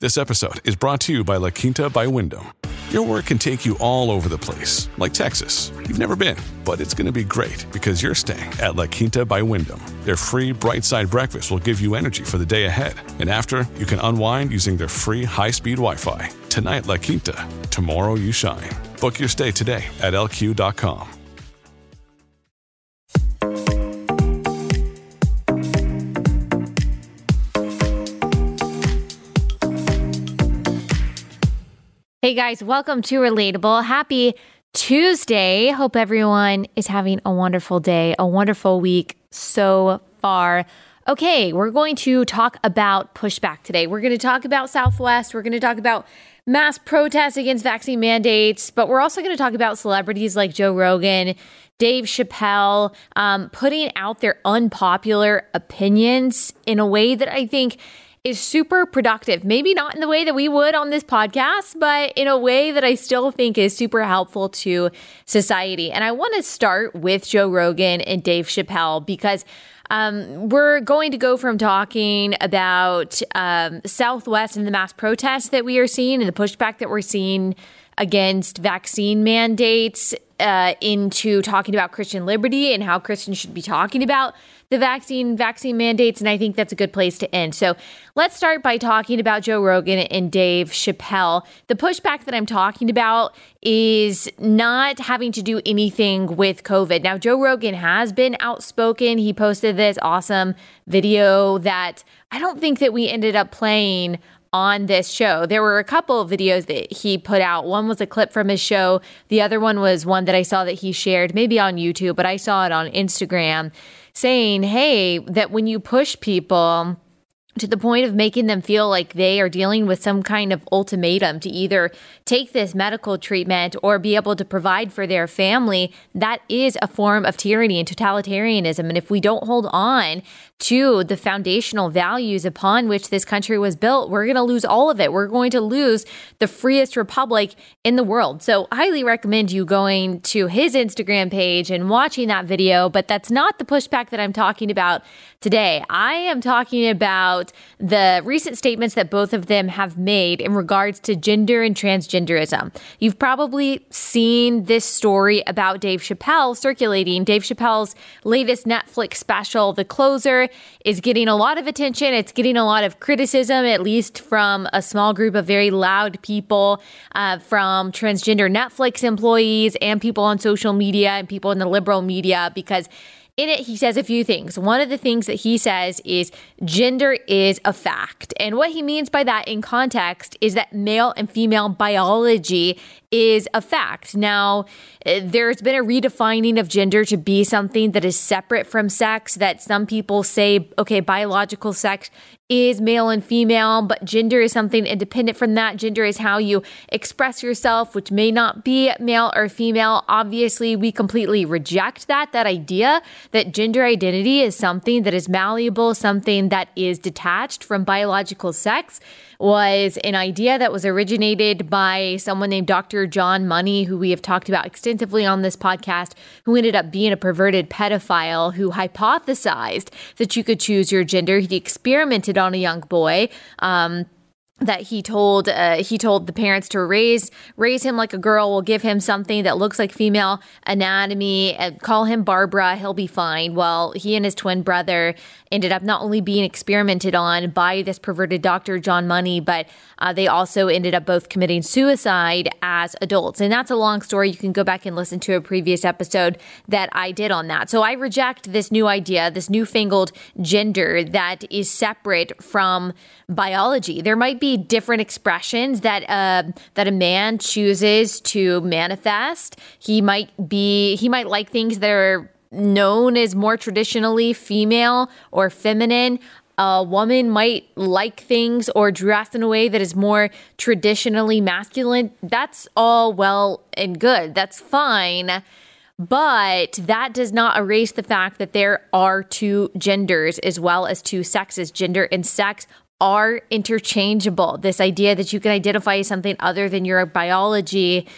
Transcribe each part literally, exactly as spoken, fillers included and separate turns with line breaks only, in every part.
This episode is brought to you by La Quinta by Wyndham. Your work can take you all over the place, like Texas. You've never been, but it's going to be great because you're staying at La Quinta by Wyndham. Their free Bright Side breakfast will give you energy for the day ahead. And after, you can unwind using their free high-speed Wi-Fi. Tonight, La Quinta. Tomorrow, you shine. Book your stay today at L Q dot com.
Hey guys, welcome to Relatable. Happy Tuesday. Hope everyone is having a wonderful day, a wonderful week so far. Okay, we're going to talk about pushback today. We're going to talk about Southwest. We're going to talk about mass protests against vaccine mandates, but we're also going to talk about celebrities like Joe Rogan, Dave Chappelle, um, putting out their unpopular opinions in a way that I think is super productive. Maybe not in the way that we would on this podcast, but in a way that I still think is super helpful to society. And I want to start with Joe Rogan and Dave Chappelle because um, we're going to go from talking about um, Southwest and the mass protests that we are seeing and the pushback that we're seeing against vaccine mandates uh, into talking about Christian liberty and how Christians should be talking about the vaccine vaccine mandates. And I think that's a good place to end. So let's start by talking about Joe Rogan and Dave Chappelle. The pushback that I'm talking about is not having to do anything with COVID. Now, Joe Rogan has been outspoken. He posted this awesome video that I don't think that we ended up playing on this show. There were a couple of videos that he put out. One was a clip from his show. The other one was one that I saw that he shared maybe on YouTube, but I saw it on Instagram saying, hey, that when you push people to the point of making them feel like they are dealing with some kind of ultimatum to either take this medical treatment or be able to provide for their family, that is a form of tyranny and totalitarianism. And if we don't hold on to the foundational values upon which this country was built, we're going to lose all of it. We're going to lose the freest republic in the world. So I highly recommend you going to his Instagram page and watching that video, but that's not the pushback that I'm talking about today. I am talking about the recent statements that both of them have made in regards to gender and transgenderism. You've probably seen this story about Dave Chappelle circulating. Dave Chappelle's latest Netflix special, The Closer, is getting a lot of attention. It's getting a lot of criticism, at least from a small group of very loud people, uh, from transgender Netflix employees and people on social media and people in the liberal media, because in it, he says a few things. One of the things that he says is gender is a fact. And what he means by that in context is that male and female biology is a fact. Now, there's been a redefining of gender to be something that is separate from sex, that some people say, okay, biological sex is male and female, but gender is something independent from that. Gender is how you express yourself, which may not be male or female. Obviously, we completely reject that, that idea that gender identity is something that is malleable, something that is detached from biological sex, was an idea that was originated by someone named Doctor John Money, who we have talked about extensively on this podcast, who ended up being a perverted pedophile who hypothesized that you could choose your gender. He experimented on a young boy. Um, that he told uh, he told the parents to raise raise him like a girl. We'll give him something that looks like female anatomy and call him Barbara. He'll be fine. Well, he and his twin brother ended up not only being experimented on by this perverted Doctor John Money, but uh, they also ended up both committing suicide as adults. And that's a long story. You can go back and listen to a previous episode that I did on that. So I reject this new idea, this newfangled gender that is separate from biology. There might be different expressions that uh, that a man chooses to manifest. He might be he might like things that are known as more traditionally female or feminine. A woman might like things or dress in a way that is more traditionally masculine. That's all well and good. That's fine. But that does not erase the fact that there are two genders as well as two sexes. Gender and sex are interchangeable. This idea that you can identify as something other than your biology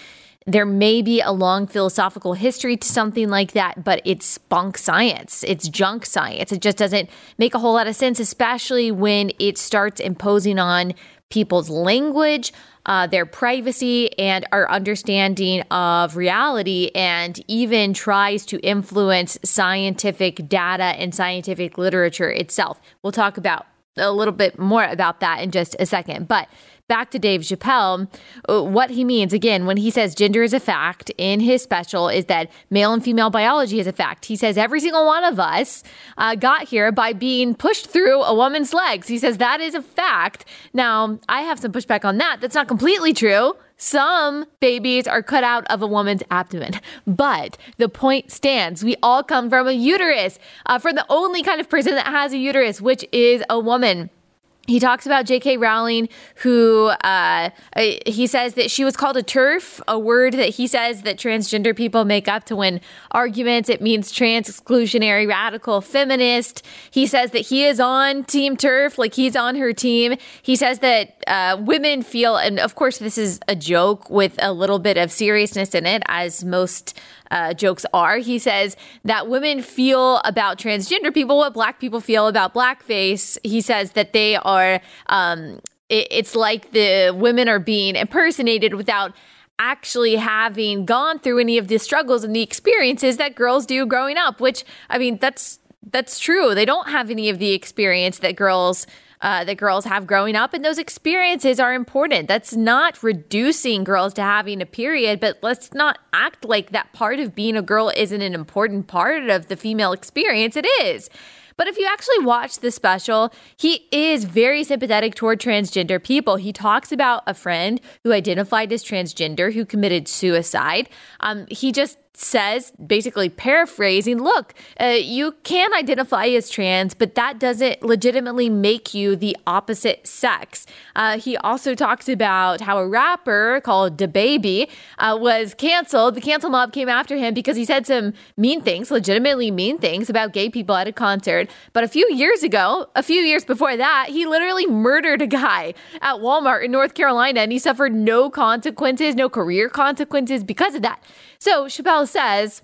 There may be a long philosophical history to something like that, but it's bunk science. It's junk science. It just doesn't make a whole lot of sense, especially when it starts imposing on people's language, uh, their privacy, and our understanding of reality, and even tries to influence scientific data and scientific literature itself. We'll talk about a little bit more about that in just a second. But back to Dave Chappelle, what he means, again, when he says gender is a fact in his special is that male and female biology is a fact. He says every single one of us uh, got here by being pushed through a woman's legs. He says that is a fact. Now, I have some pushback on that. That's not completely true. Some babies are cut out of a woman's abdomen, but the point stands. We all come from a uterus, uh, from the only kind of person that has a uterus, which is a woman. He talks about J K Rowling, who uh, he says that she was called a TERF, a word that he says that transgender people make up to win arguments. It means trans exclusionary radical feminist. He says that he is on Team TERF, like he's on her team. He says that uh, women feel, and of course this is a joke with a little bit of seriousness in it, as most Uh, jokes are. He says that women feel about transgender people what black people feel about blackface. He says that they are, um, it, it's like the women are being impersonated without actually having gone through any of the struggles and the experiences that girls do growing up, which, I mean, that's, that's true. They don't have any of the experience that girls Uh, that girls have growing up, and those experiences are important. That's not reducing girls to having a period, but let's not act like that part of being a girl isn't an important part of the female experience. It is. But if you actually watch the special, he is very sympathetic toward transgender people. He talks about a friend who identified as transgender who committed suicide. Um, he just says, basically paraphrasing, look, uh, you can identify as trans, but that doesn't legitimately make you the opposite sex. Uh, he also talks about how a rapper called DaBaby uh, was canceled. The cancel mob came after him because he said some mean things, legitimately mean things about gay people at a concert. But a few years ago, a few years before that, he literally murdered a guy at Walmart in North Carolina, and he suffered no consequences, no career consequences because of that. So Chappelle says,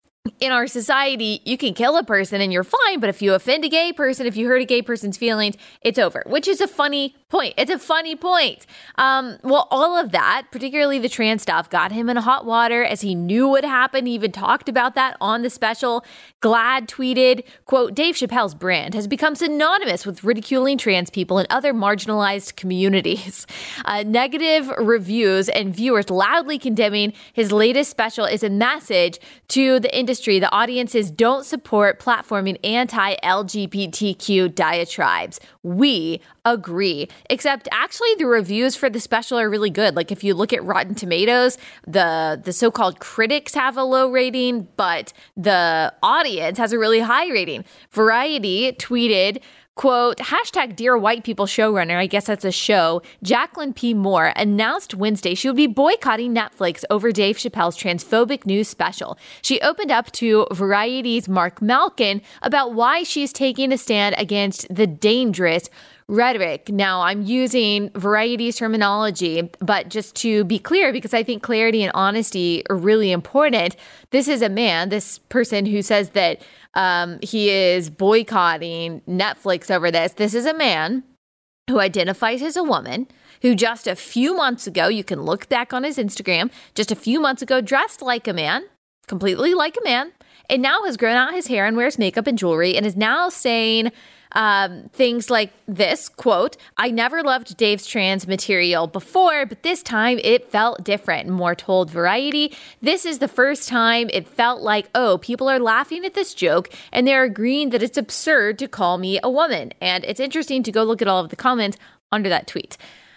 in our society, you can kill a person and you're fine, but if you offend a gay person, if you hurt a gay person's feelings, it's over, which is a funny point. It's a funny point. Um, well, all of that, particularly the trans stuff, got him in hot water as he knew what happened. He even talked about that on the special. GLAAD tweeted, quote, Dave Chappelle's brand has become synonymous with ridiculing trans people and other marginalized communities. Uh, negative reviews and viewers loudly condemning his latest special is a message to the industry. The audiences don't support platforming anti-L G B T Q diatribes. We agree. Except actually the reviews for the special are really good. Like if you look at Rotten Tomatoes, the the so-called critics have a low rating, but the audience has a really high rating. Variety tweeted, quote, hashtag Dear White People showrunner, I guess that's a show, Jacqueline P. Moore announced Wednesday she would be boycotting Netflix over Dave Chappelle's transphobic news special. She opened up to Variety's Mark Malkin about why she's taking a stand against the dangerous rhetoric. Now, I'm using Variety's terminology, but just to be clear, because I think clarity and honesty are really important, this is a man, this person who says that um, he is boycotting Netflix over this. This is a man who identifies as a woman, who just a few months ago, you can look back on his Instagram, just a few months ago dressed like a man, completely like a man, and now has grown out his hair and wears makeup and jewelry and is now saying Um, things like this, quote, I never loved Dave's trans material before, but this time it felt different. Moore told Variety, this is the first time it felt like, oh, people are laughing at this joke and they're agreeing that it's absurd to call me a woman. And it's interesting to go look at all of the comments under that tweet.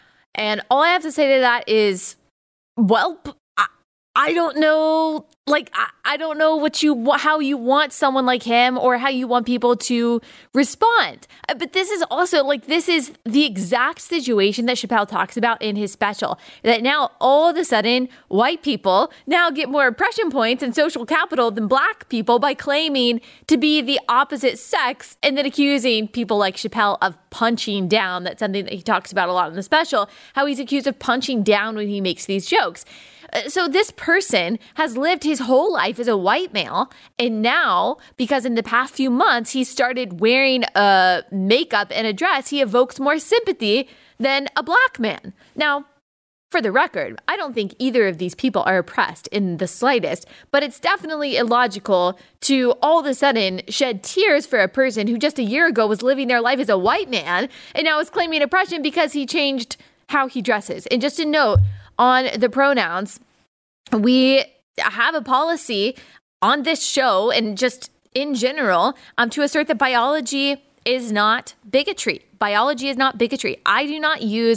And all I have to say to that is, well, I, I don't know. Like, I, I don't know what you how you want someone like him or how you want people to respond. But this is also like this is the exact situation that Chappelle talks about in his special, that now all of a sudden white people now get more impression points and social capital than black people by claiming to be the opposite sex and then accusing people like Chappelle of punching down. That's something that he talks about a lot in the special, how he's accused of punching down when he makes these jokes. So this person has lived his whole life as a white male, and now, because in the past few months he started wearing a makeup and a dress, he evokes more sympathy than a black man. Now, for the record, I don't think either of these people are oppressed in the slightest, but it's definitely illogical to all of a sudden shed tears for a person who just a year ago was living their life as a white man and now is claiming oppression because he changed how he dresses. And just a note on the pronouns, we have a policy on this show and just in general um, to assert that biology is not bigotry. Biology is not bigotry. I do not use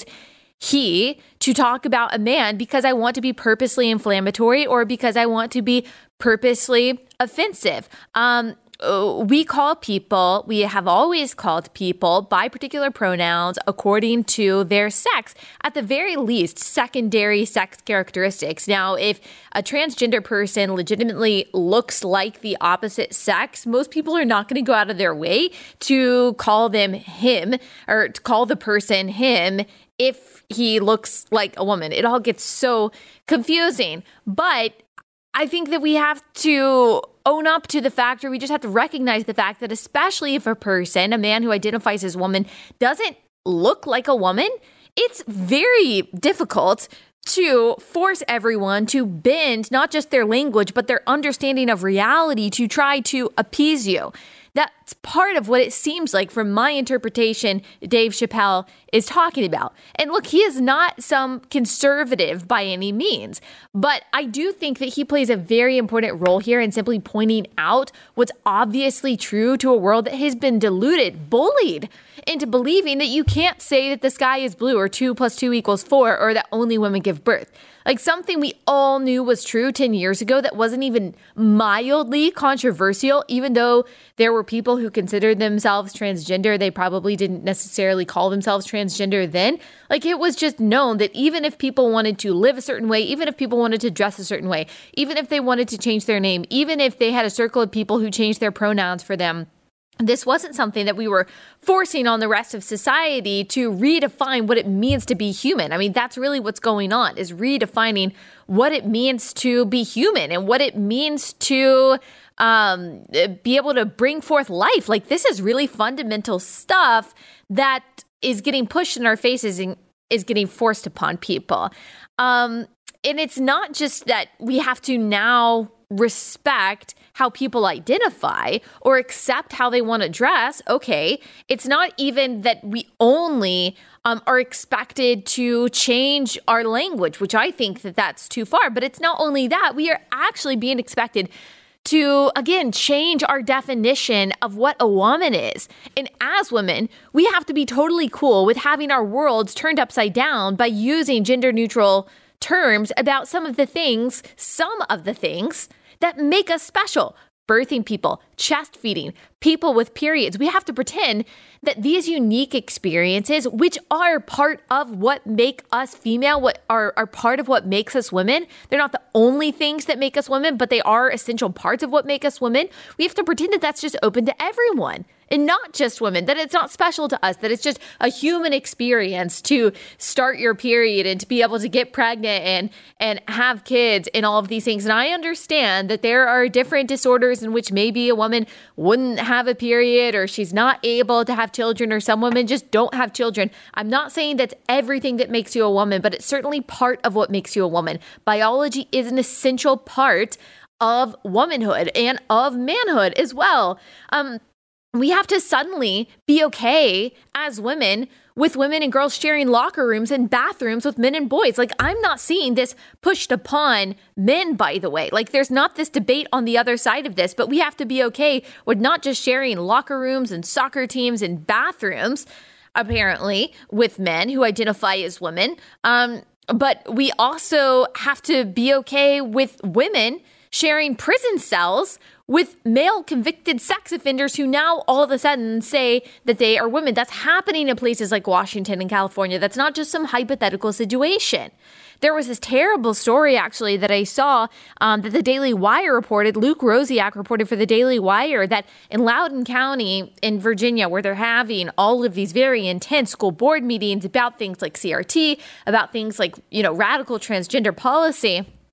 he to talk about a man because I want to be purposely inflammatory or because I want to be purposely offensive. Um, we call people, we have always called people by particular pronouns according to their sex, at the very least, secondary sex characteristics. Now, if a transgender person legitimately looks like the opposite sex, most people are not going to go out of their way to call them him or to call the person him if he looks like a woman. It all gets so confusing. But I think that we have to own up to the fact, or we just have to recognize the fact that especially if a person, a man who identifies as a woman, doesn't look like a woman, it's very difficult to force everyone to bend not just their language, but their understanding of reality to try to appease you. That's part of what it seems like from my interpretation Dave Chappelle is talking about. And look, he is not some conservative by any means, but I do think that he plays a very important role here in simply pointing out what's obviously true to a world that has been deluded, bullied into believing that you can't say that the sky is blue or two plus two equals four or that only women give birth. Like something we all knew was true ten years ago that wasn't even mildly controversial, even though there were people who considered themselves transgender. They probably didn't necessarily call themselves transgender then. Like it was just known that even if people wanted to live a certain way, even if people wanted to dress a certain way, even if they wanted to change their name, even if they had a circle of people who changed their pronouns for them, this wasn't something that we were forcing on the rest of society to redefine what it means to be human. I mean, that's really what's going on, is redefining what it means to be human and what it means to um, be able to bring forth life. Like this is really fundamental stuff that is getting pushed in our faces and is getting forced upon people. Um, and it's not just that we have to now respect how people identify or accept how they want to dress. Okay, it's not even that we only um, are expected to change our language, which I think that that's too far. But it's not only that, we are actually being expected to, again, change our definition of what a woman is. And as women, we have to be totally cool with having our worlds turned upside down by using gender neutral terms about some of the things, some of the things that make us special. Birthing people, chest feeding, people with periods. We have to pretend that these unique experiences, which are part of what make us female, what are, are part of what makes us women, they're not the only things that make us women, but they are essential parts of what make us women. We have to pretend that that's just open to everyone. And not just women, that it's not special to us, that it's just a human experience to start your period and to be able to get pregnant and, and have kids and all of these things. And I understand that there are different disorders in which maybe a woman wouldn't have a period or she's not able to have children, or some women just don't have children. I'm not saying that's everything that makes you a woman, but it's certainly part of what makes you a woman. Biology is an essential part of womanhood and of manhood as well. Um, We have to suddenly be okay as women with women and girls sharing locker rooms and bathrooms with men and boys. Like, I'm not seeing this pushed upon men, by the way. Like, there's not this debate on the other side of this, but we have to be okay with not just sharing locker rooms and soccer teams and bathrooms, apparently, with men who identify as women. Um, but we also have to be okay with women sharing prison cells with male convicted sex offenders who now all of a sudden say that they are women. That's happening in places like Washington and California. That's not just some hypothetical situation. There was this terrible story, actually, that I saw um, that the Daily Wire reported. Luke Rosiak reported for the Daily Wire that in Loudoun County in Virginia, where they're having all of these very intense school board meetings about things like C R T, about things like, you know, radical transgender policy,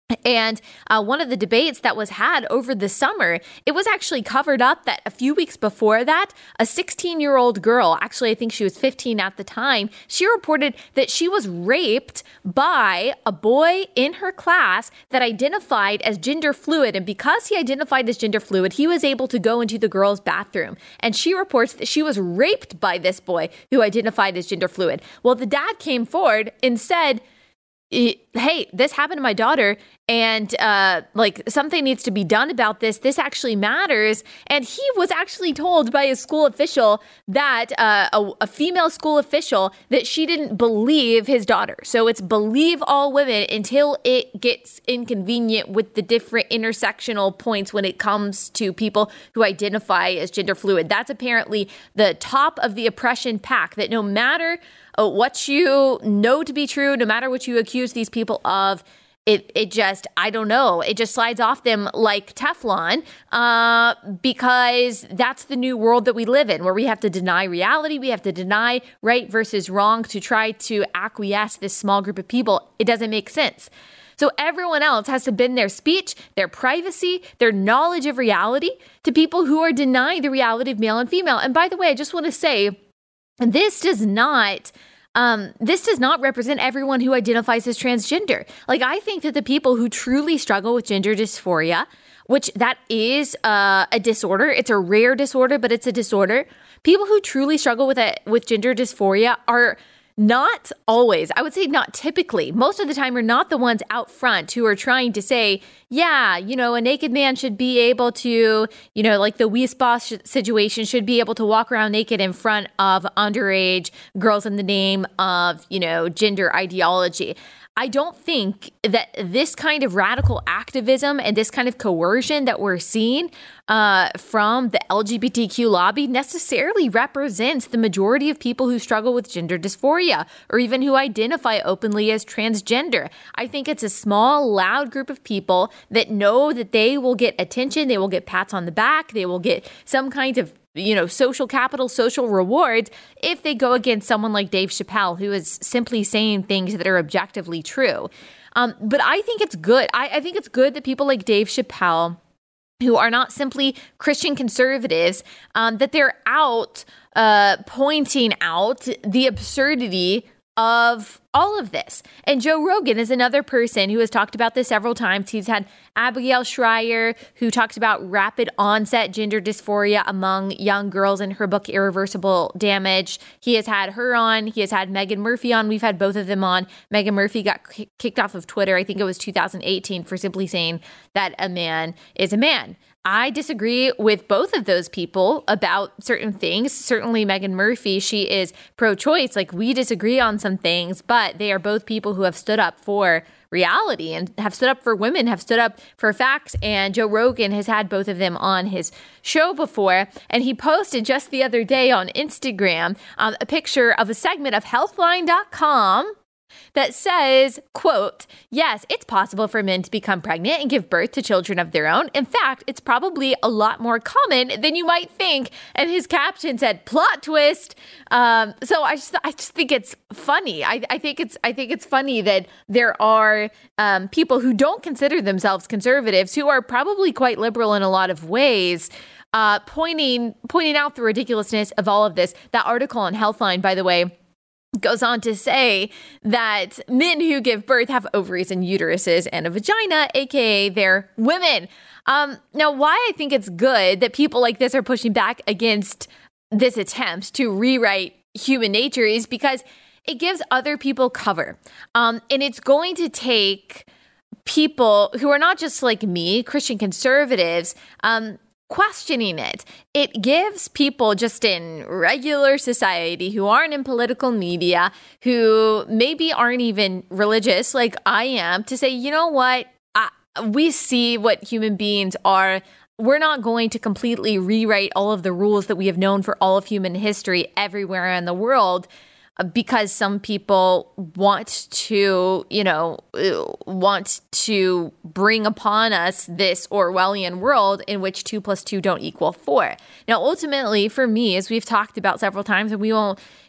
And uh, one of the debates that was had over the summer, it was actually covered up that a few weeks before that, a sixteen-year-old girl, actually I think she was fifteen at the time, she reported that she was raped by a boy in her class that identified as gender fluid. And because he identified as gender fluid, he was able to go into the girl's bathroom. And she reports that she was raped by this boy who identified as gender fluid. Well, the dad came forward and said, hey, this happened to my daughter, and uh, like something needs to be done about this. This actually matters. And he was actually told by a school official that uh, a, a female school official that she didn't believe his daughter. So it's believe all women until it gets inconvenient with the different intersectional points when it comes to people who identify as gender fluid. That's apparently the top of the oppression pack, that no matter Uh, what you know to be true, no matter what you accuse these people of, it it just, I don't know, it just slides off them like Teflon, uh, because that's the new world that we live in, where we have to deny reality, we have to deny right versus wrong to try to acquiesce this small group of people. It doesn't make sense. So everyone else has to bend their speech, their privacy, their knowledge of reality to people who are denying the reality of male and female. And by the way, I just want to say, this does not, um, this does not represent everyone who identifies as transgender. Like, I think that the people who truly struggle with gender dysphoria, which that is uh, a disorder, it's a rare disorder, but it's a disorder. People who truly struggle with it, with gender dysphoria are not always, I would say not typically, most of the time are not the ones out front who are trying to say, yeah, you know, a naked man should be able to, you know, like the Wiesbass situation, should be able to walk around naked in front of underage girls in the name of, you know, gender ideology. I don't think that this kind of radical activism and this kind of coercion that we're seeing uh, from the L G B T Q lobby necessarily represents the majority of people who struggle with gender dysphoria or even who identify openly as transgender. I think it's a small, loud group of people that know that they will get attention, they will get pats on the back, they will get some kind of you know, social capital, social rewards if they go against someone like Dave Chappelle, who is simply saying things that are objectively true. Um, but I think it's good. I, I think it's good that people like Dave Chappelle, who are not simply Christian conservatives, um, that they're out uh, pointing out the absurdity of all of this. And Joe Rogan is another person who has talked about this several times. He's had Abigail Shrier, who talks about rapid onset gender dysphoria among young girls in her book, Irreversible Damage. He has had her on. He has had Meghan Murphy on. We've had both of them on. Meghan Murphy got k- kicked off of Twitter, I think it was two thousand eighteen, for simply saying that a man is a man. I disagree with both of those people about certain things. Certainly Meghan Murphy, she is pro-choice. Like, we disagree on some things, but they are both people who have stood up for reality and have stood up for women, have stood up for facts. And Joe Rogan has had both of them on his show before. And he posted just the other day on Instagram um, a picture of a segment of Healthline dot com that says, quote, yes, it's possible for men to become pregnant and give birth to children of their own. In fact, it's probably a lot more common than you might think. And his caption said, plot twist. Um, so I just, I just think it's funny. I, I think it's, I think it's funny that there are um, people who don't consider themselves conservatives, who are probably quite liberal in a lot of ways, uh, pointing, pointing out the ridiculousness of all of this. That article on Healthline, by the way, goes on to say that men who give birth have ovaries and uteruses and a vagina, aka they're women. Um, now, why I think it's good that people like this are pushing back against this attempt to rewrite human nature is because it gives other people cover. Um, and it's going to take people who are not just like me, Christian conservatives, um, questioning it. It gives people just in regular society who aren't in political media, who maybe aren't even religious like I am, to say, you know what, I, we see what human beings are. We're not going to completely rewrite all of the rules that we have known for all of human history everywhere in the world, because some people want to, you know, want to bring upon us this Orwellian world in which two plus two don't equal four. Now, ultimately, for me, as we've talked about several times, and we won't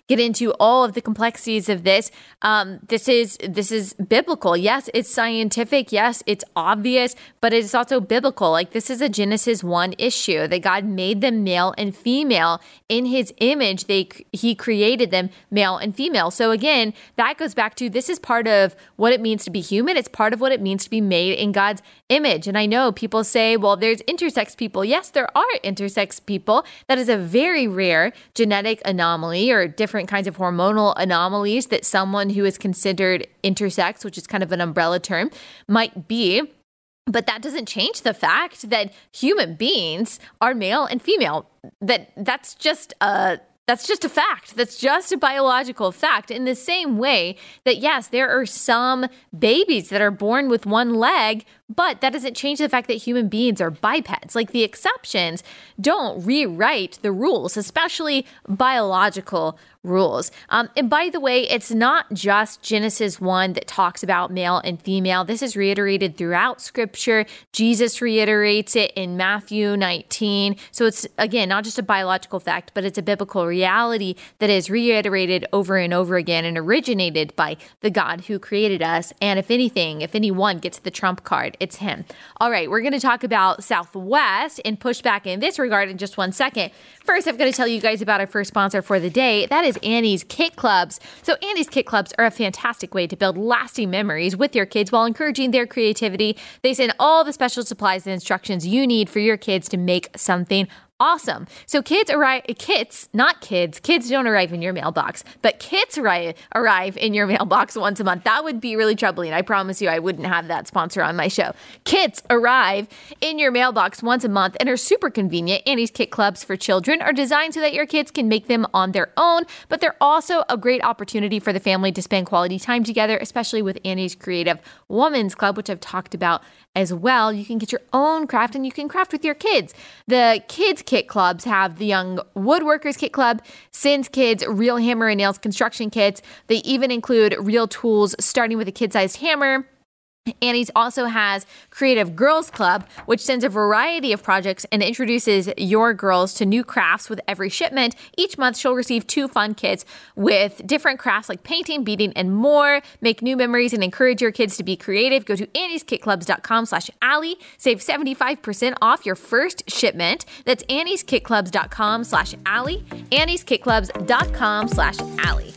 get into all of the complexities of this. Um, this is this is biblical. Yes, it's scientific. Yes, it's obvious, but it's also biblical. Like, this is a Genesis one issue that God made them male and female in his image. They he created them male and female. So again, that goes back to, this is part of what it means to be human. It's part of what it means to be made in God's image. And I know people say, well, there's intersex people. Yes, there are intersex people. That is a very rare genetic anomaly, or different kinds of hormonal anomalies that someone who is considered intersex, which is kind of an umbrella term, might be. But that doesn't change the fact that human beings are male and female. That that's just a That's just a fact. That's just a biological fact. In the same way that, yes, there are some babies that are born with one leg, but that doesn't change the fact that human beings are bipeds. Like, the exceptions don't rewrite the rules, especially biological rules. Um, and by the way, it's not just Genesis one that talks about male and female. This is reiterated throughout Scripture. Jesus reiterates it in Matthew nineteen. So it's, again, not just a biological fact, but it's a biblical reality that is reiterated over and over again and originated by the God who created us. And if anything, if anyone gets the trump card, it's him. All right, we're going to talk about Southwest and push back in this regard in just one second. First, I've got to tell you guys about our first sponsor for the day. That is Annie's Kit Clubs. So Annie's Kit Clubs are a fantastic way to build lasting memories with your kids while encouraging their creativity. They send all the special supplies and instructions you need for your kids to make something awesome. So kids arrive, kits, not kids, kids don't arrive in your mailbox, but kits arrive, arrive in your mailbox once a month. That would be really troubling. I promise you I wouldn't have that sponsor on my show. Kits arrive in your mailbox once a month and are super convenient. Annie's Kit Clubs for children are designed so that your kids can make them on their own, but they're also a great opportunity for the family to spend quality time together, especially with Annie's Creative Women's Club, which I've talked about as well. You can get your own craft and you can craft with your kids. The kids kit clubs have the Young Woodworkers Kit Club, Sins Kids Real Hammer and Nails construction kits. They even include real tools starting with a kid-sized hammer. Annie's also has Creative Girls Club, which sends a variety of projects and introduces your girls to new crafts with every shipment. Each month, she'll receive two fun kits with different crafts like painting, beading, and more. Make new memories and encourage your kids to be creative. Go to annies kit clubs dot com slash Allie. Save seventy-five percent off your first shipment. That's annies kit clubs dot com slash Allie. annies kit clubs dot com slash Allie.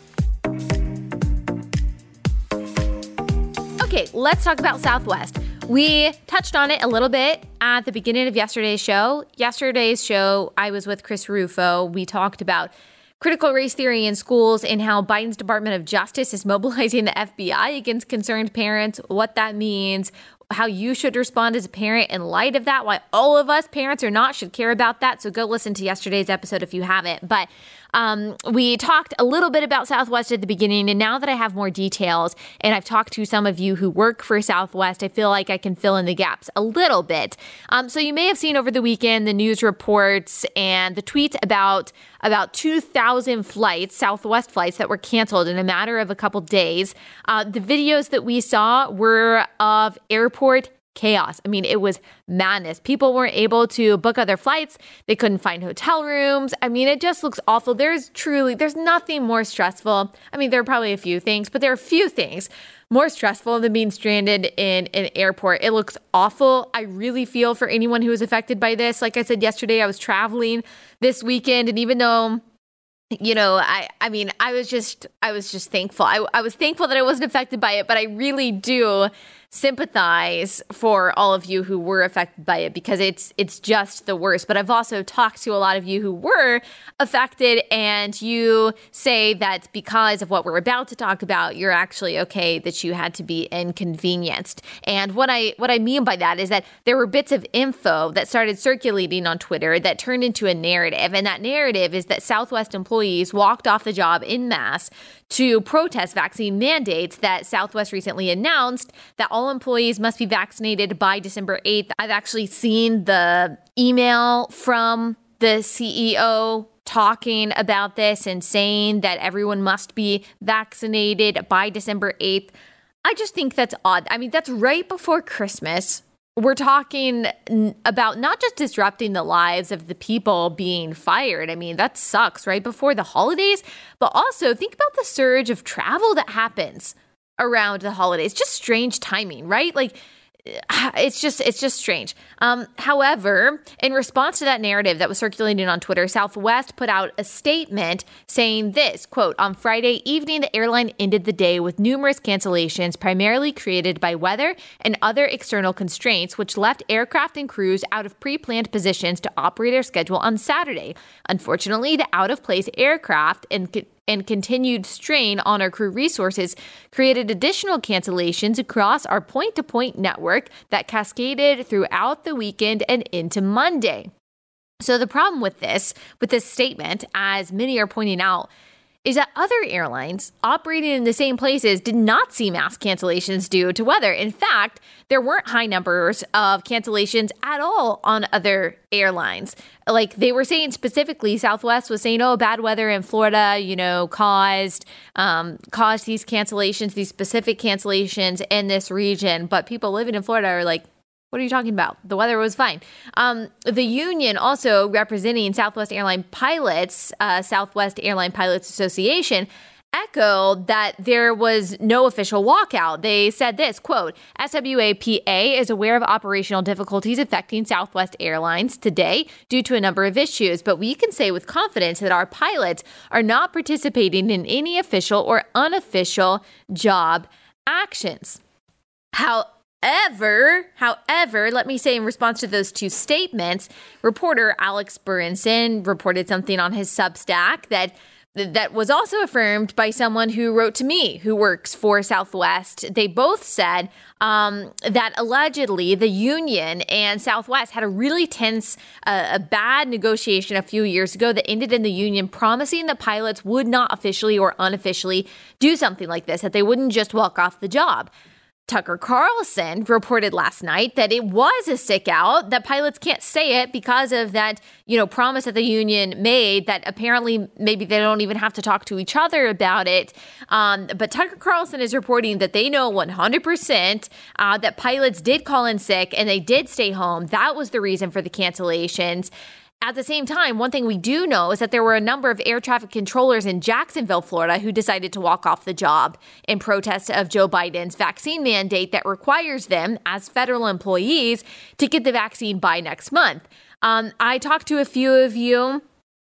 Okay, let's talk about Southwest. We touched on it a little bit at the beginning of yesterday's show. Yesterday's show, I was with Chris Rufo. We talked about critical race theory in schools and how Biden's Department of Justice is mobilizing the F B I against concerned parents, what that means, how you should respond as a parent in light of that, why all of us, parents or not, should care about that. So go listen to yesterday's episode if you haven't. But um, we talked a little bit about Southwest at the beginning, and now that I have more details and I've talked to some of you who work for Southwest, I feel like I can fill in the gaps a little bit. Um, so you may have seen over the weekend the news reports and the tweets about about two thousand flights, Southwest flights, that were canceled in a matter of a couple days. Uh, the videos that we saw were of airport chaos. I mean, it was madness. People weren't able to book other flights. They couldn't find hotel rooms. I mean, it just looks awful. There's truly, there's nothing more stressful. I mean, there are probably a few things, but there are a few things more stressful than being stranded in an airport. It looks awful. I really feel for anyone who was affected by this. Like I said yesterday, I was traveling this weekend, and even though You know, I, I mean, I was just, I was just thankful. I, I was thankful that I wasn't affected by it, but I really do sympathize for all of you who were affected by it, because it's, it's just the worst. But I've also talked to a lot of you who were affected, and you say that because of what we're about to talk about, you're actually okay that you had to be inconvenienced. And what I, what I mean by that is that there were bits of info that started circulating on Twitter that turned into a narrative. And that narrative is that Southwest employees walked off the job en masse to protest vaccine mandates that Southwest recently announced, that all employees must be vaccinated by December eighth. I've actually seen the email from the C E O talking about this and saying that everyone must be vaccinated by December eighth. I just think that's odd. I mean, that's right before Christmas. we're talking about not just disrupting the lives of the people being fired. I mean, that sucks right before the holidays, but also think about the surge of travel that happens around the holidays. Just strange timing, right? Like, it's just it's just strange. Um, however, in response to that narrative that was circulating on Twitter, Southwest put out a statement saying this, quote, "On Friday evening, the airline ended the day with numerous cancellations, primarily created by weather and other external constraints, which left aircraft and crews out of pre-planned positions to operate their schedule on Saturday. Unfortunately, the out-of-place aircraft and and continued strain on our crew resources created additional cancellations across our point-to-point network that cascaded throughout the weekend and into Monday." So the problem with this, with this statement, as many are pointing out, is that other airlines operating in the same places did not see mass cancellations due to weather. In fact, there weren't high numbers of cancellations at all on other airlines. Like they were saying specifically, Southwest was saying, oh, bad weather in Florida, you know, caused um, caused these cancellations, these specific cancellations in this region. But people living in Florida are like, what are you talking about? The weather was fine. Um, the union also representing Southwest Airline pilots, uh, Southwest Airline Pilots Association, echoed that there was no official walkout. They said this, quote, "S W A P A is aware of operational difficulties affecting Southwest Airlines today due to a number of issues, but we can say with confidence that our pilots are not participating in any official or unofficial job actions." How However, however, let me say in response to those two statements, reporter Alex Berenson reported something on his Substack that that was also affirmed by someone who wrote to me who works for Southwest. They both said um, that allegedly the union and Southwest had a really tense, uh, a bad negotiation a few years ago that ended in the union promising that pilots would not officially or unofficially do something like this, that they wouldn't just walk off the job. Tucker Carlson reported last night that it was a sick out, that pilots can't say it because of that, you know, promise that the union made that apparently maybe they don't even have to talk to each other about it. Um, but Tucker Carlson is reporting that they know one hundred percent uh, that pilots did call in sick and they did stay home. That was the reason for the cancellations. At the same time, one thing we do know is that there were a number of air traffic controllers in Jacksonville, Florida, who decided to walk off the job in protest of Joe Biden's vaccine mandate that requires them, as federal employees, to get the vaccine by next month. Um, I talked to a few of you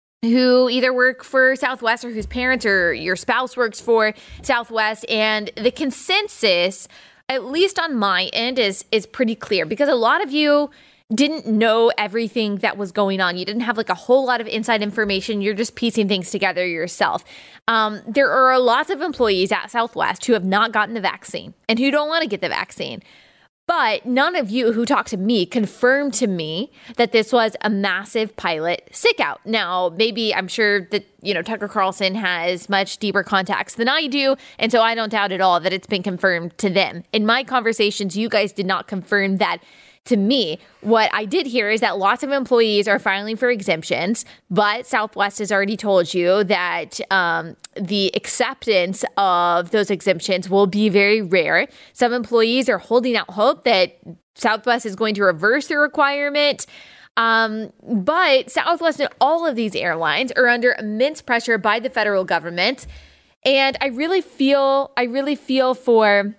who either work for Southwest or whose parents or your spouse works for Southwest, and the consensus, at least on my end, is is pretty clear because a lot of you didn't know everything that was going on. You didn't have like a whole lot of inside information. You're just piecing things together yourself. Um, there are lots of employees at Southwest who have not gotten the vaccine and who don't want to get the vaccine. But none of you who talked to me confirmed to me that this was a massive pilot sick out. Now, maybe I'm sure that, you know, Tucker Carlson has much deeper contacts than I do. And so I don't doubt at all that it's been confirmed to them. In my conversations, you guys did not confirm that to me. What I did hear is that lots of employees are filing for exemptions, but Southwest has already told you that um, the acceptance of those exemptions will be very rare. Some employees are holding out hope that Southwest is going to reverse the requirement. Um, but Southwest and all of these airlines are under immense pressure by the federal government. And I really feel, I really feel for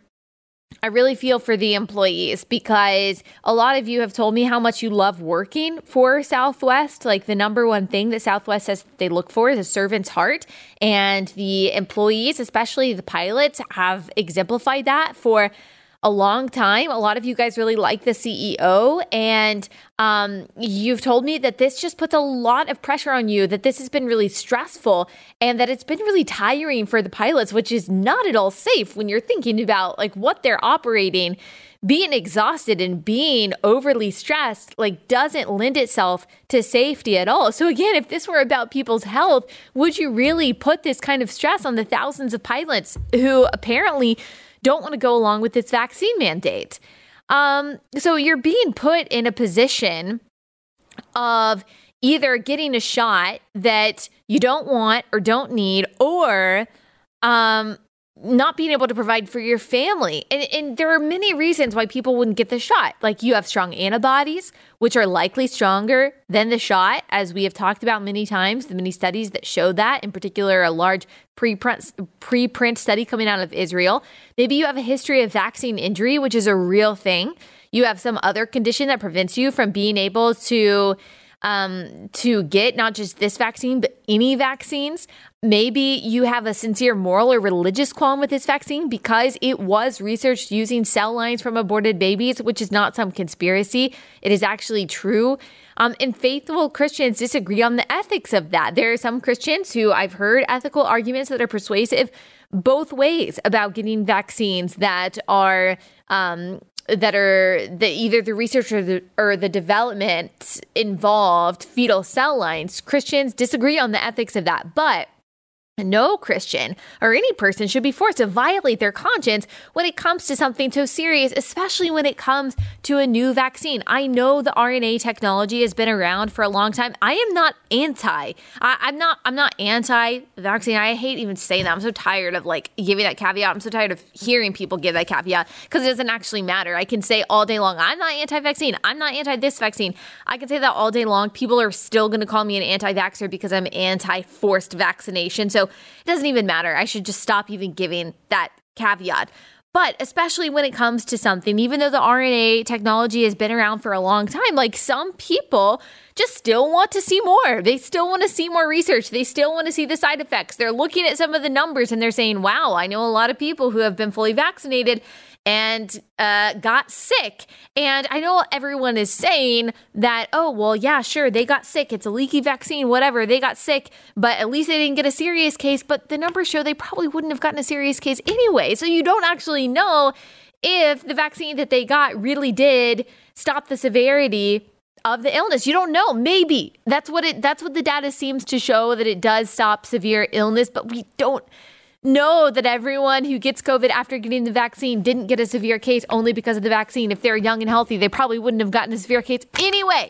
I really feel for the employees because a lot of you have told me how much you love working for Southwest. Like the number one thing that Southwest says they look for is a servant's heart. And the employees, especially the pilots, have exemplified that for a long time. A lot of you guys really like the C E O, and um, you've told me that this just puts a lot of pressure on you, that this has been really stressful, and that it's been really tiring for the pilots, which is not at all safe when you're thinking about like what they're operating. Being exhausted and being overly stressed like doesn't lend itself to safety at all. So again, if this were about people's health, would you really put this kind of stress on the thousands of pilots who apparently don't want to go along with this vaccine mandate? Um, so you're being put in a position of either getting a shot that you don't want or don't need, or um, not being able to provide for your family. And, and there are many reasons why people wouldn't get the shot. Like you have strong antibodies, which are likely stronger than the shot, as we have talked about many times, the many studies that show that, in particular, a large preprint, preprint study coming out of Israel. Maybe you have a history of vaccine injury, which is a real thing. You have some other condition that prevents you from being able to um, to get not just this vaccine, but any vaccines. Maybe you have a sincere moral or religious qualm with this vaccine because it was researched using cell lines from aborted babies, which is not some conspiracy. It is actually true. Um, and faithful Christians disagree on the ethics of that. There are some Christians who I've heard ethical arguments that are persuasive both ways about getting vaccines that are um, that are the either the research or the, or the development involved fetal cell lines. Christians disagree on the ethics of that, but no Christian or any person should be forced to violate their conscience when it comes to something so serious, especially when it comes to a new vaccine. I know the R N A technology has been around for a long time. I am not anti. I, I'm not. I'm not anti-vaccine. I hate even saying that. I'm so tired of like giving that caveat. I'm so tired of hearing people give that caveat because it doesn't actually matter. I can say all day long, I'm not anti-vaccine. I'm not anti this vaccine. I can say that all day long. People are still going to call me an anti-vaxxer because I'm anti-forced vaccination. So it doesn't even matter. I should just stop even giving that caveat. But especially when it comes to something, even though the R N A technology has been around for a long time, like some people just still want to see more. They still want to see more research. They still want to see the side effects. They're looking at some of the numbers and they're saying, wow, I know a lot of people who have been fully vaccinated and uh, got sick. And I know everyone is saying that, oh, well, yeah, sure, they got sick. It's a leaky vaccine, whatever. They got sick, but at least they didn't get a serious case. But the numbers show they probably wouldn't have gotten a serious case anyway. So you don't actually know if the vaccine that they got really did stop the severity of the illness. You don't know. Maybe that's what it, that's what the data seems to show, that it does stop severe illness, but we don't know that everyone who gets COVID after getting the vaccine didn't get a severe case only because of the vaccine. If they're young and healthy, they probably wouldn't have gotten a severe case anyway.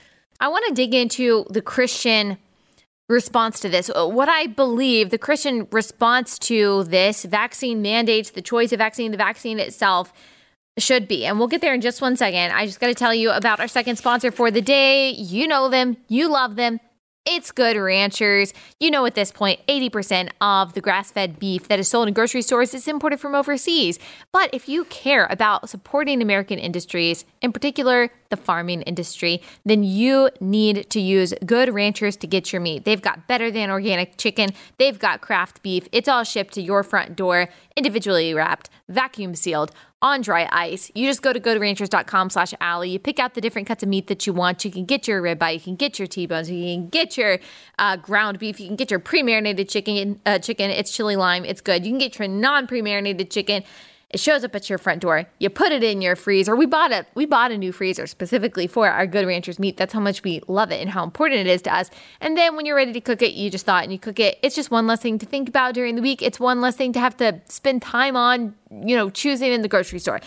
I want to dig into the Christian response to this. What I believe the Christian response to this vaccine mandates, the choice of vaccine, the vaccine itself should be. And we'll get there in just one second. I just got to tell you about our second sponsor for the day. You know them. You love them. It's Good Ranchers. You know at this point, eighty percent of the grass-fed beef that is sold in grocery stores is imported from overseas. But if you care about supporting American industries, in particular the farming industry, then you need to use Good Ranchers to get your meat. They've got better than organic chicken. They've got craft beef. It's all shipped to your front door, individually wrapped, vacuum sealed, on dry ice. You just go to goodranchers.com slash Allie. You pick out the different cuts of meat that you want. You can get your ribeye, you can get your T-bones, you can get your uh, ground beef, you can get your pre-marinated chicken. Uh, chicken. It's chili lime. It's good. You can get your non-pre-marinated chicken. It shows up at your front door. You put it in your freezer. We bought a we bought a new freezer specifically for our Good Ranchers meat. That's how much we love it and how important it is to us. And then when you're ready to cook it, you just thaw it and you cook it. It's just one less thing to think about during the week. It's one less thing to have to spend time on, you know, choosing in the grocery store.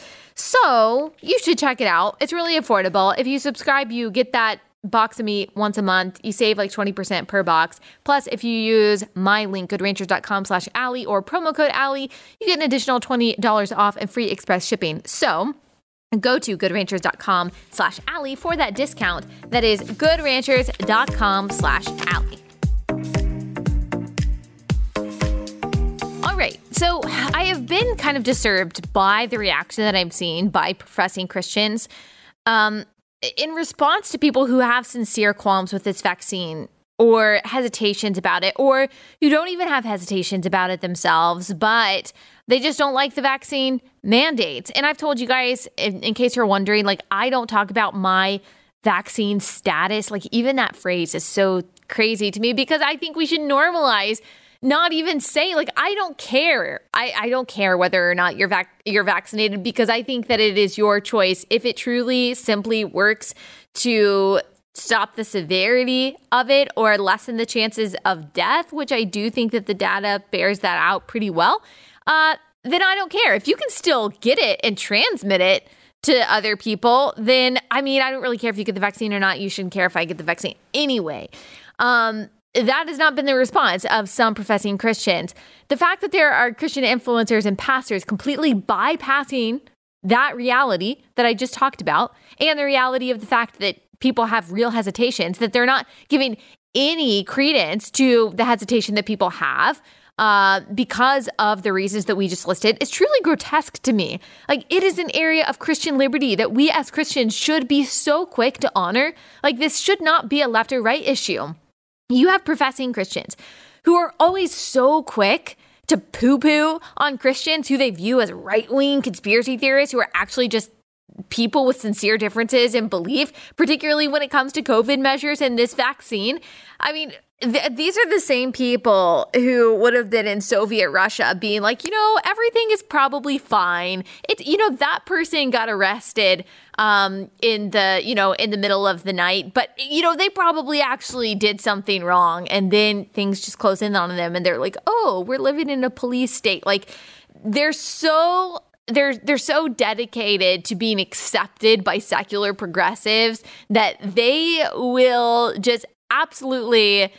So you should check it out. It's really affordable. If you subscribe, you get that box of meat once a month. You save like twenty percent per box. Plus, if you use my link, goodranchers.com slash Allie or promo code Allie, you get an additional twenty dollars off and free express shipping. So go to goodranchers.com slash Allie for that discount. That is goodranchers.com slash Allie. All right. So I have been kind of disturbed by the reaction that I'm seeing by professing Christians. Um, in response to people who have sincere qualms with this vaccine or hesitations about it, or who don't even have hesitations about it themselves, but they just don't like the vaccine mandates. And I've told you guys, in, in case you're wondering, like, I don't talk about my vaccine status. Like, even that phrase is so crazy to me because I think we should normalize not even say, like, I don't care. I, I don't care whether or not you're vac- you're vaccinated because I think that it is your choice. If it truly simply works to stop the severity of it or lessen the chances of death, which I do think that the data bears that out pretty well, uh, then I don't care. If you can still get it and transmit it to other people, then, I mean, I don't really care if you get the vaccine or not. You shouldn't care if I get the vaccine anyway. Um that has not been the response of some professing Christians. The fact that there are Christian influencers and pastors completely bypassing that reality that I just talked about, and the reality of the fact that people have real hesitations, that they're not giving any credence to the hesitation that people have uh, because of the reasons that we just listed, is truly grotesque to me. Like, it is an area of Christian liberty that we as Christians should be so quick to honor. Like, this should not be a left or right issue. You have professing Christians who are always so quick to poo-poo on Christians who they view as right-wing conspiracy theorists who are actually just people with sincere differences in belief, particularly when it comes to COVID measures and this vaccine. I mean, th- these are the same people who would have been in Soviet Russia being like, you know, everything is probably fine. It's, you know, that person got arrested um, in the, you know, in the middle of the night, but, you know, they probably actually did something wrong. And then things just close in on them and they're like, oh, we're living in a police state. Like, they're so They're they're so dedicated to being accepted by secular progressives that they will just absolutely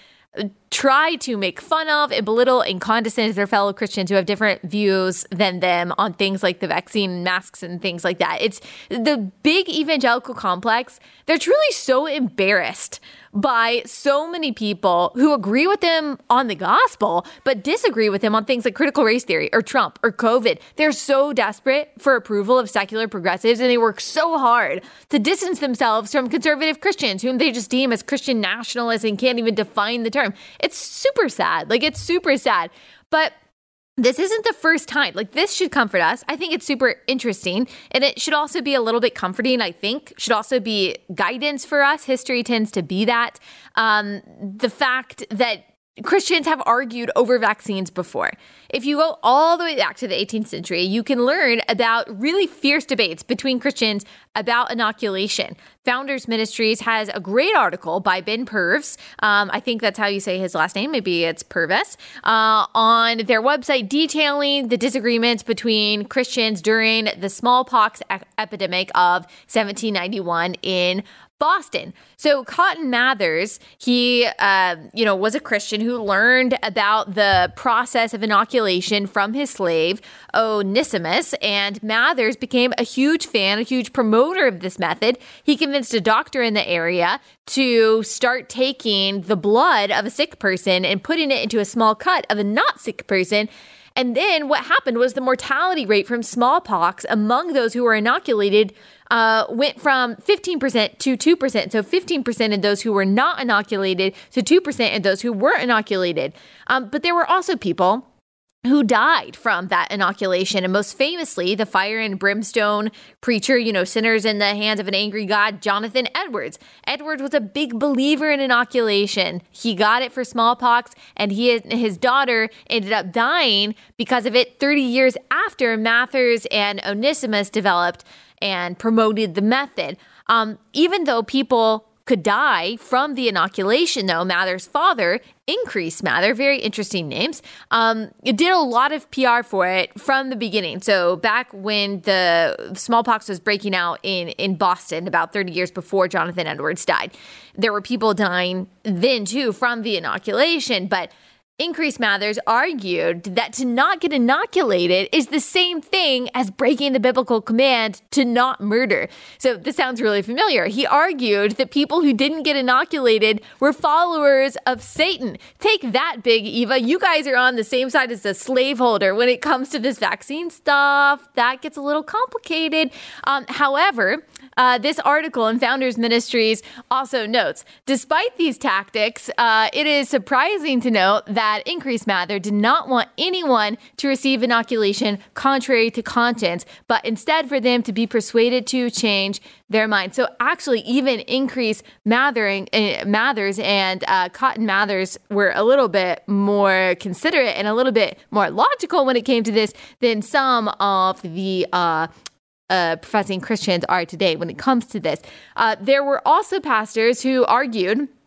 try to make fun of and belittle and condescend to their fellow Christians who have different views than them on things like the vaccine, masks, and things like that. It's the big evangelical complex. They're truly so embarrassed by so many people who agree with them on the gospel, but disagree with them on things like critical race theory or Trump or COVID. They're so desperate for approval of secular progressives, and they work so hard to distance themselves from conservative Christians, whom they just deem as Christian nationalists and can't even define the term. It's super sad. Like, it's super sad. But this isn't the first time. Like, this should comfort us. I think it's super interesting. And it should also be a little bit comforting, I think. Should also be guidance for us. History tends to be that. Um, the fact that Christians have argued over vaccines before. If you go all the way back to the eighteenth century, you can learn about really fierce debates between Christians about inoculation. Founders Ministries has a great article by Ben Purves. Um, I think that's how you say his last name. Maybe it's Purves. Uh, on their website detailing the disagreements between Christians during the smallpox e- epidemic of seventeen ninety-one in Boston. So Cotton Mathers, he, uh, you know, was a Christian who learned about the process of inoculation from his slave, Onesimus, and Mathers became a huge fan, a huge promoter of this method. He convinced a doctor in the area to start taking the blood of a sick person and putting it into a small cut of a not sick person. And then what happened was the mortality rate from smallpox among those who were inoculated uh, went from fifteen percent to two percent. So fifteen percent in those who were not inoculated to two percent in those who were inoculated. Um, but there were also people who died from that inoculation. And most famously, the fire and brimstone preacher, you know, sinners in the hands of an angry God, Jonathan Edwards. Edwards was a big believer in inoculation. He got it for smallpox, and he and his daughter ended up dying because of it thirty years after Mathers and Onesimus developed and promoted the method. Um, even though people could die from the inoculation, though, Mather's father, Increase Mather, very interesting names, um, it did a lot of P R for it from the beginning. So back when the smallpox was breaking out in, in Boston about thirty years before Jonathan Edwards died, there were people dying then, too, from the inoculation. But Increase Mathers argued that to not get inoculated is the same thing as breaking the biblical command to not murder. So this sounds really familiar. He argued that people who didn't get inoculated were followers of Satan. Take that, Big Eva. You guys are on the same side as the slaveholder when it comes to this vaccine stuff. That gets a little complicated. Um, however, uh, this article in Founders Ministries also notes, despite these tactics, uh, it is surprising to note that That Increase Mather did not want anyone to receive inoculation contrary to conscience, but instead for them to be persuaded to change their mind. So actually, even Increase Mathering, uh, Mathers and uh, Cotton Mathers were a little bit more considerate and a little bit more logical when it came to this than some of the uh, uh, professing Christians are today when it comes to this. Uh, there were also pastors who argued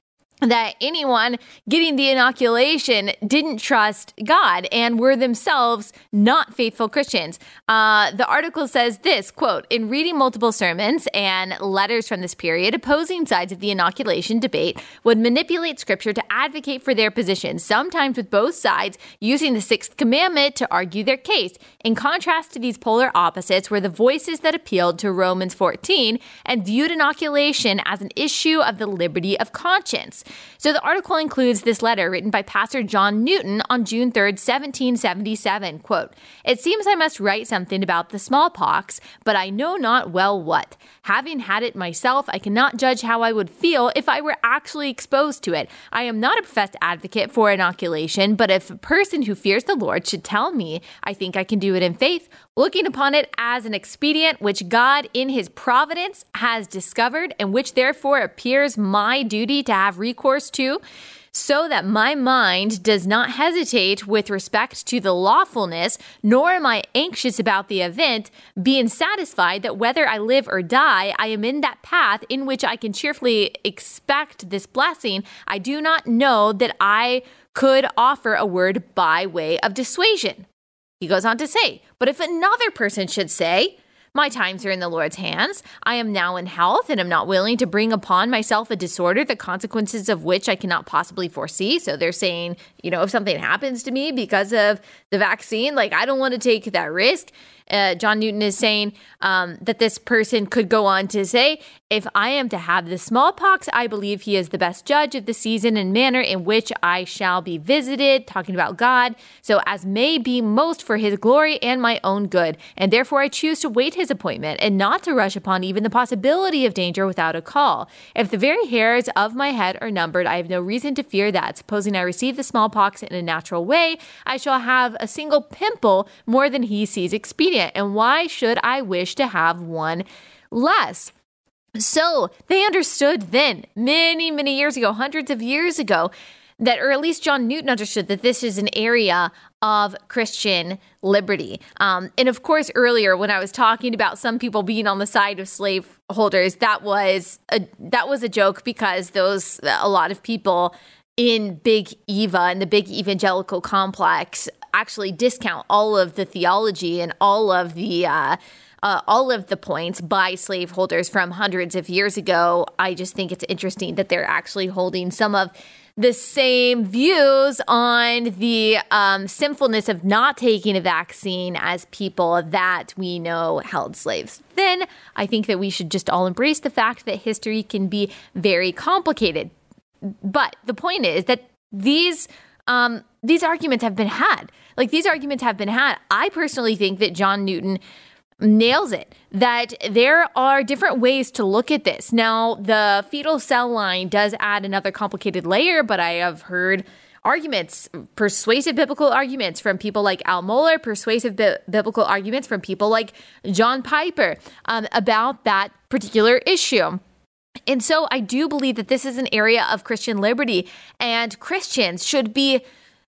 that anyone getting the inoculation didn't trust God and were themselves not faithful Christians. Uh, the article says this, quote, in reading multiple sermons and letters from this period, opposing sides of the inoculation debate would manipulate scripture to advocate for their positions, sometimes with both sides using the sixth commandment to argue their case. In contrast to these polar opposites were the voices that appealed to Romans fourteen and viewed inoculation as an issue of the liberty of conscience. So the article includes this letter written by Pastor John Newton on June third, seventeen seventy-seven, quote, it seems I must write something about the smallpox, but I know not well what. Having had it myself, I cannot judge how I would feel if I were actually exposed to it. I am not a professed advocate for inoculation, but if a person who fears the Lord should tell me, I think I can do it in faith, looking upon it as an expedient which God in his providence has discovered and which therefore appears my duty to have recourse to, so that my mind does not hesitate with respect to the lawfulness, nor am I anxious about the event, being satisfied that whether I live or die, I am in that path in which I can cheerfully expect this blessing. I do not know that I could offer a word by way of dissuasion. He goes on to say, but if another person should say, my times are in the Lord's hands. I am now in health and am not willing to bring upon myself a disorder, the consequences of which I cannot possibly foresee. So they're saying, you know, if something happens to me because of the vaccine, like I don't want to take that risk. Uh, John Newton is saying um, that this person could go on to say, if I am to have the smallpox, I believe he is the best judge of the season and manner in which I shall be visited, talking about God, so as may be most for his glory and my own good. And therefore I choose to wait his appointment and not to rush upon even the possibility of danger without a call. If the very hairs of my head are numbered, I have no reason to fear that, supposing I receive the smallpox in a natural way, I shall have a single pimple more than he sees expedient. And why should I wish to have one less? So they understood then, many, many years ago, hundreds of years ago, that, or at least John Newton understood that this is an area of Christian liberty. Um, and of course, earlier when I was talking about some people being on the side of slave holders, that was a, that was a joke because those, a lot of people in Big Eva and the big evangelical complex actually discount all of the theology and all of the uh, uh, all of the points by slaveholders from hundreds of years ago. I just think it's interesting that they're actually holding some of the same views on the um, sinfulness of not taking a vaccine as people that we know held slaves. Then I think that we should just all embrace the fact that history can be very complicated. But the point is that these um, these arguments have been had. Like these arguments have been had. I personally think that John Newton nails it, that there are different ways to look at this. Now, the fetal cell line does add another complicated layer, but I have heard arguments, persuasive biblical arguments from people like Al Mohler, persuasive bi- biblical arguments from people like John Piper um, about that particular issue. And so I do believe that this is an area of Christian liberty, and Christians should be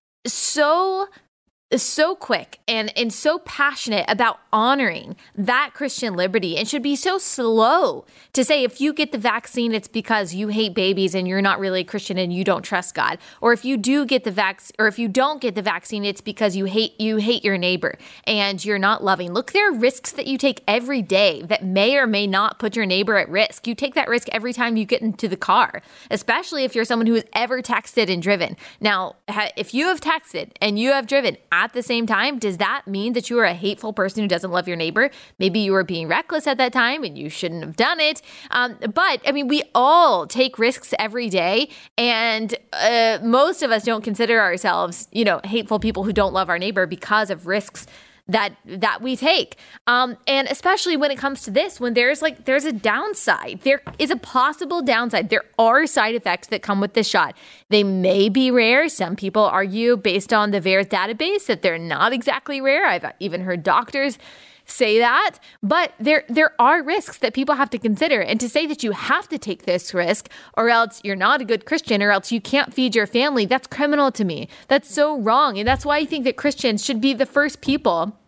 so so quick and, and so passionate about honoring that Christian liberty and should be so slow to say if you get the vaccine, it's because you hate babies and you're not really a Christian and you don't trust God. Or if you do get the vac- or if you don't get the vaccine, it's because you hate you hate your neighbor and you're not loving. Look, there are risks that you take every day that may or may not put your neighbor at risk. You take that risk every time you get into the car, especially if you're someone who has ever texted and driven. Now, if you have texted and you have driven at the same time, does that mean that you are a hateful person who doesn't love your neighbor? Maybe you were being reckless at that time and you shouldn't have done it. Um, but I mean, we all take risks every day, and uh, most of us don't consider ourselves, you know, hateful people who don't love our neighbor because of risks that that we take. Um, and especially when it comes to this, when there's like, there's a downside, there is a possible downside. There are side effects that come with this shot. They may be rare. Some people argue based on the V A E R S database that they're not exactly rare. I've even heard doctors say that, but there there are risks that people have to consider. And to say that you have to take this risk or else you're not a good Christian or else you can't feed your family, that's criminal to me. That's so wrong. And that's why I think that Christians should be the first people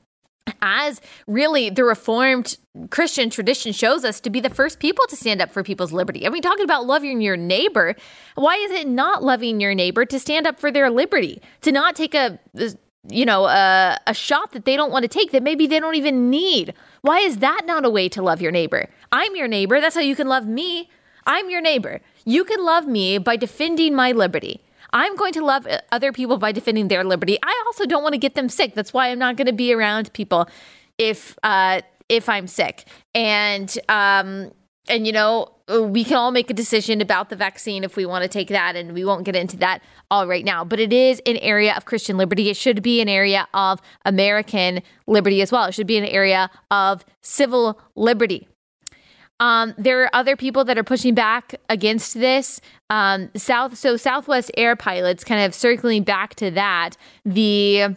as really the Reformed Christian tradition shows us, to be the first people to stand up for people's liberty. I mean, talking about loving your neighbor, why is it not loving your neighbor to stand up for their liberty, to not take a, you know, a, a shot that they don't want to take, that maybe they don't even need? Why is that not a way to love your neighbor? I'm your neighbor. That's how you can love me. I'm your neighbor. You can love me by defending my liberty. I'm going to love other people by defending their liberty. I also don't want to get them sick. That's why I'm not going to be around people if uh, if I'm sick. And, um, and you know, we can all make a decision about the vaccine if we want to take that, and we won't get into that all right now. But it is an area of Christian liberty. It should be an area of American liberty as well. It should be an area of civil liberty. Um, there are other people that are pushing back against this. Um, South, so Southwest Air pilots, kind of circling back to that, the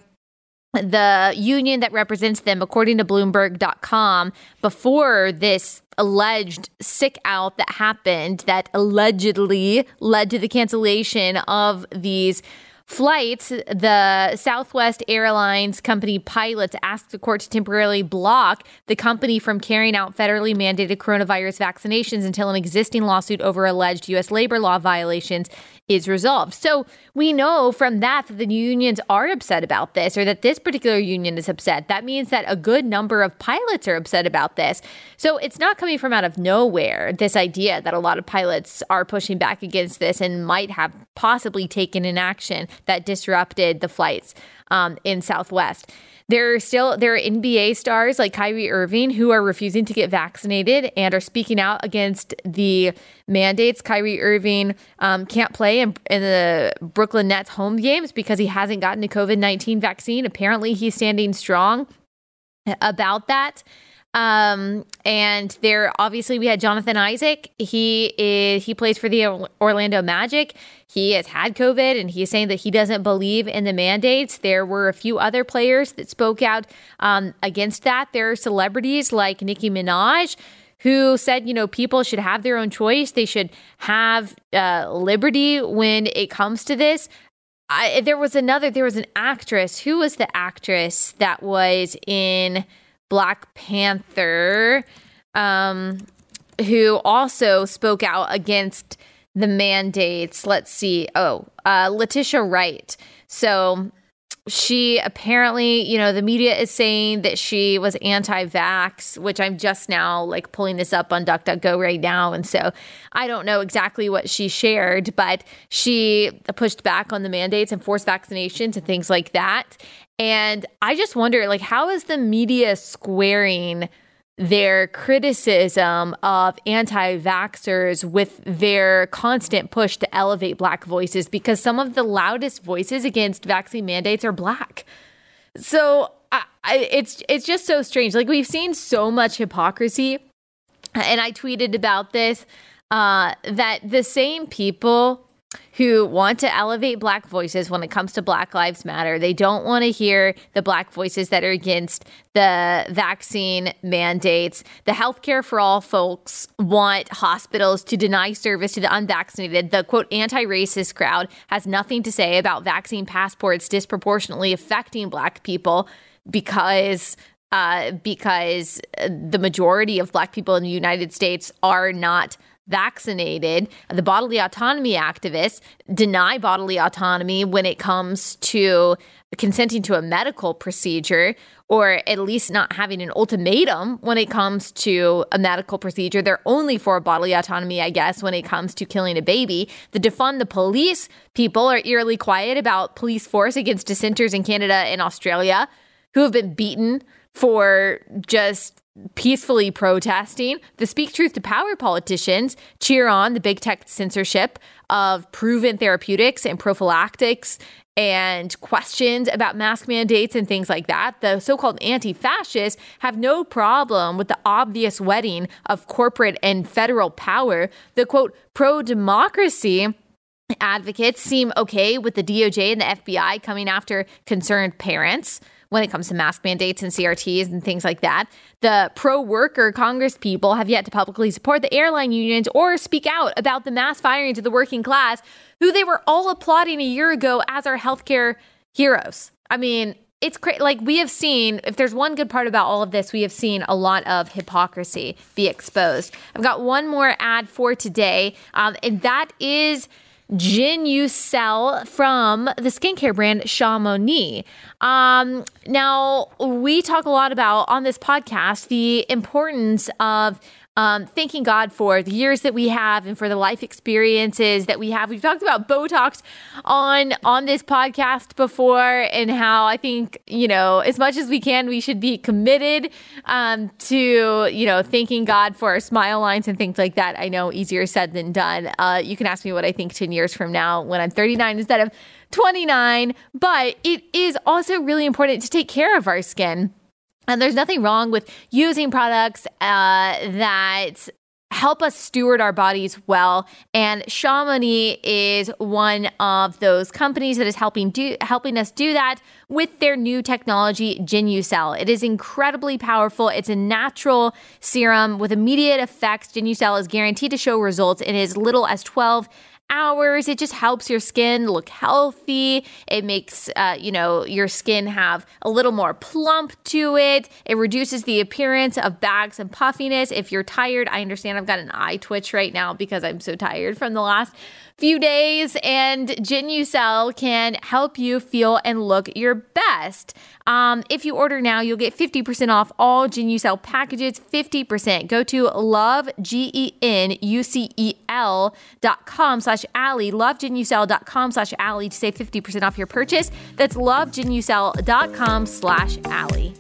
the union that represents them, according to Bloomberg dot com, before this alleged sick out that happened, that allegedly led to the cancellation of these flights, the Southwest Airlines company pilots asked the court to temporarily block the company from carrying out federally mandated coronavirus vaccinations until an existing lawsuit over alleged U S labor law violations is resolved. So we know from that that the unions are upset about this, or that this particular union is upset. That means that a good number of pilots are upset about this. So it's not coming from out of nowhere, this idea that a lot of pilots are pushing back against this and might have possibly taken an action that disrupted the flights um, in Southwest. There are still there are N B A stars like Kyrie Irving who are refusing to get vaccinated and are speaking out against the mandates. Kyrie Irving um, can't play in, in the Brooklyn Nets home games because he hasn't gotten a covid nineteen vaccine. Apparently, he's standing strong about that. Um, and there, obviously, we had Jonathan Isaac. He is, he plays for the Orlando Magic. He has had COVID, and he's saying that he doesn't believe in the mandates. There were a few other players that spoke out um, against that. There are celebrities like Nicki Minaj who said, you know, people should have their own choice. They should have uh, liberty when it comes to this. I, there was another, there was an actress. Who was the actress that was in Black Panther, um, who also spoke out against the mandates? Let's see. Oh, uh, Letitia Wright. So she apparently, you know, the media is saying that she was anti-vax, which I'm just now like pulling this up on DuckDuckGo right now. And so I don't know exactly what she shared, but she pushed back on the mandates and forced vaccinations and things like that. And I just wonder, like, how is the media squaring their criticism of anti-vaxxers with their constant push to elevate Black voices? Because some of the loudest voices against vaccine mandates are Black. So I, I, it's it's just so strange. Like, we've seen so much hypocrisy, and I tweeted about this, uh, that the same people who want to elevate Black voices when it comes to Black Lives Matter, they don't want to hear the Black voices that are against the vaccine mandates. The Healthcare for All folks want hospitals to deny service to the unvaccinated. The, quote, anti-racist crowd has nothing to say about vaccine passports disproportionately affecting Black people because uh, because the majority of Black people in the United States are not vaccinated. The bodily autonomy activists deny bodily autonomy when it comes to consenting to a medical procedure, or at least not having an ultimatum when it comes to a medical procedure. They're only for bodily autonomy, I guess, when it comes to killing a baby. The defund the police people are eerily quiet about police force against dissenters in Canada and Australia who have been beaten for just peacefully protesting. The Speak Truth to Power politicians cheer on the big tech censorship of proven therapeutics and prophylactics and questions about mask mandates and things like that. The so-called anti-fascists have no problem with the obvious wedding of corporate and federal power. The, quote, pro-democracy advocates seem okay with the D O J and the F B I coming after concerned parents when it comes to mask mandates and C R Ts and things like that. The pro-worker Congress people have yet to publicly support the airline unions or speak out about the mass firings of the working class, who they were all applauding a year ago as our healthcare heroes. I mean, it's cra- like we have seen, if there's one good part about all of this, we have seen a lot of hypocrisy be exposed. I've got one more ad for today, um, and that is Genucel from the skincare brand Chamonix. Um, now, we talk a lot about on this podcast the importance of Um, thanking God for the years that we have and for the life experiences that we have. We've talked about Botox on on this podcast before, and how I think, you know, as much as we can, we should be committed um, to, you know, thanking God for our smile lines and things like that. I know easier said than done. Uh, you can ask me what I think ten years from now when I'm thirty-nine instead of twenty-nine, but it is also really important to take care of our skin. And there's nothing wrong with using products uh, that help us steward our bodies well. And Chamonix is one of those companies that is helping do helping us do that with their new technology, Genucel. It is incredibly powerful. It's a natural serum with immediate effects. Genucel is guaranteed to show results in as little as twelve hours. It just helps your skin look healthy. It makes, uh, you know, your skin have a little more plump to it. It reduces the appearance of bags and puffiness. If you're tired, I understand I've got an eye twitch right now because I'm so tired from the last few days, and Genucel can help you feel and look your best. Um, if you order now, you'll get fifty percent off all Genucel packages, fifty percent. Go to love, G E N U C E L dot com slash Allie, lovegenucel dot com slash Allie to save fifty percent off your purchase. That's lovegenucel dot com slash Allie.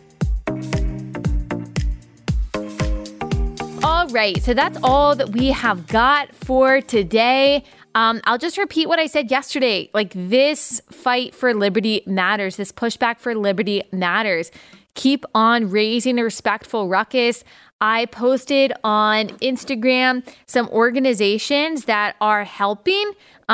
All right, so that's all that we have got for today. Um, I'll just repeat what I said yesterday. Like, this fight for liberty matters. This pushback for liberty matters. Keep on raising a respectful ruckus. I posted on Instagram some organizations that are helping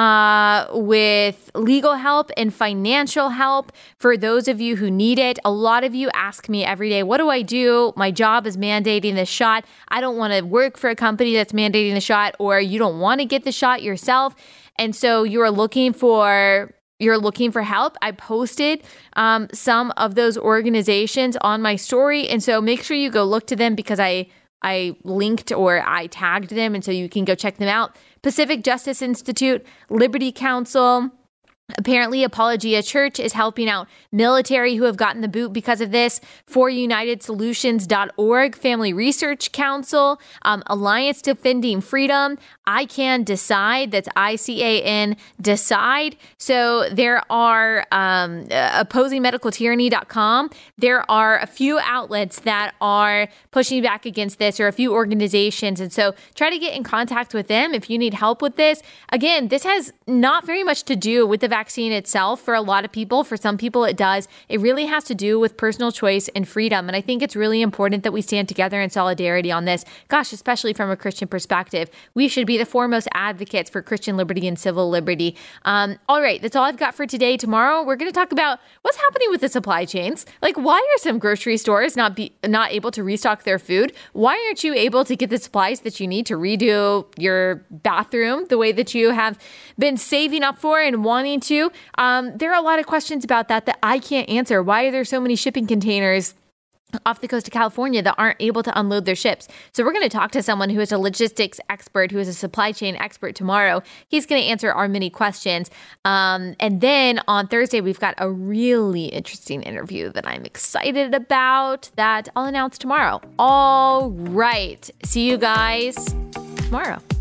uh, with legal help and financial help for those of you who need it. A lot of you ask me every day, what do I do? My job is mandating the shot. I don't want to work for a company that's mandating the shot, or you don't want to get the shot yourself. And so you're looking for You're looking for help. I posted um, some of those organizations on my story. And so make sure you go look to them, because I I linked or I tagged them. And so you can go check them out. Pacific Justice Institute, Liberty Counsel. Apparently, Apologia Church is helping out military who have gotten the boot because of this. for united solutions dot org, Family Research Council, um, Alliance Defending Freedom, I Can Decide, that's I C A N, Decide. So there are um, opposing medical tyranny dot com. There are a few outlets that are pushing back against this, or a few organizations. And so try to get in contact with them if you need help with this. Again, this has not very much to do with the vaccine itself for a lot of people. For some people, it does. It really has to do with personal choice and freedom. And I think it's really important that we stand together in solidarity on this. Gosh, especially from a Christian perspective, we should be the foremost advocates for Christian liberty and civil liberty. Um, all right, that's all I've got for today. Tomorrow, we're going to talk about what's happening with the supply chains. Like, why are some grocery stores not be not able to restock their food? Why aren't you able to get the supplies that you need to redo your bathroom the way that you have been saving up for and wanting to? Um, there are a lot of questions about that that I can't answer. Why are there so many shipping containers off the coast of California that aren't able to unload their ships? So we're going to talk to someone who is a logistics expert, who is a supply chain expert tomorrow. He's going to answer our many questions. Um, and then on Thursday, we've got a really interesting interview that I'm excited about that I'll announce tomorrow. All right. See you guys tomorrow.